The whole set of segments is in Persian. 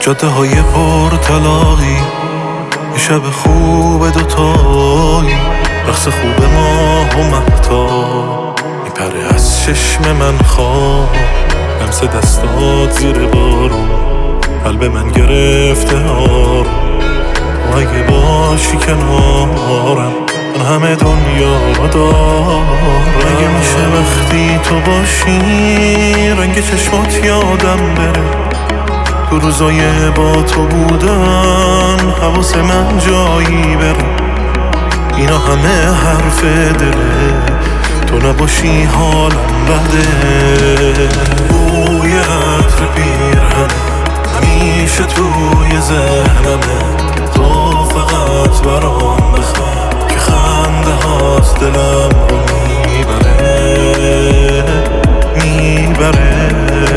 جاده های پر طلاقی، یه شب خوب دوتایی، رقص خوب ماه و مهتاب میپره از چشم من خواب، لمس دستات زیر بارون قلب من گرفته آروم. تو اگه باشی کنارم من همه دنیا رو دارم. اگه میشه وقتی تو باشی رنگ چشمات یادم بره، تو روزای با تو بودن حواس من جایی بره. اینا همه حرف دله، تو نباشی حالم بده. بوی عطر پیرهن همیشه توی ذهنمه، تو فقط برام بخواه که خنده هات دلم رو میبره.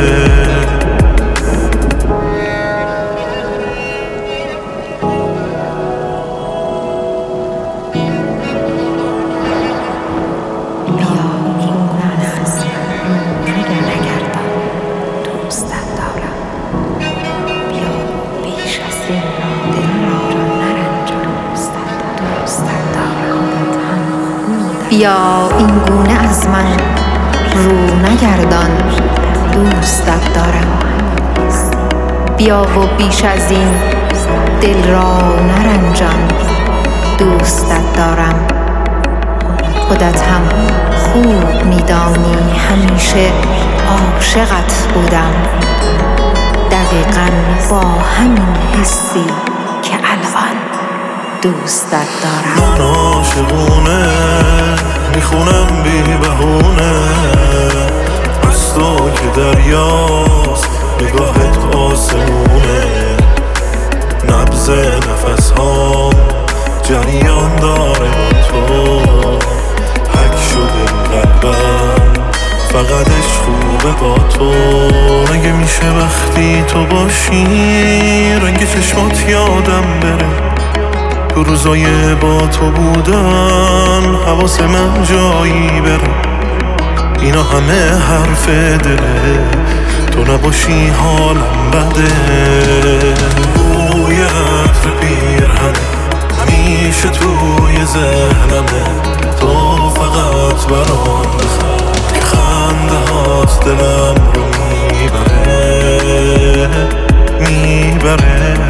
بیا این گونه از من رو نگردان، دوستت دارم. بیا و بیش از این دل را نرنجان، دوستت دارم. خودت هم خوب میدانی همیشه عاشقت بودم، دقیقاً با همین حسی که الان دوستت دارم. من عاشقونه میخونم بی بهونه، از تو که دریاست نگاهت آسمونه، نبض نفس ها جریان داره با تو، حک شده قلبم فقطش خوبه با تو. اگه میشه وقتی تو باشی رنگ چشمات یادم بره، تو روزای با تو بودن حواس من جایی بره. اینا همه حرف دله، تو نباشی حالم بده. بوی عطر پیرهن همیشه توی ذهنمه، تو فقط برام بخواه که خنده هات دلم رو میبره.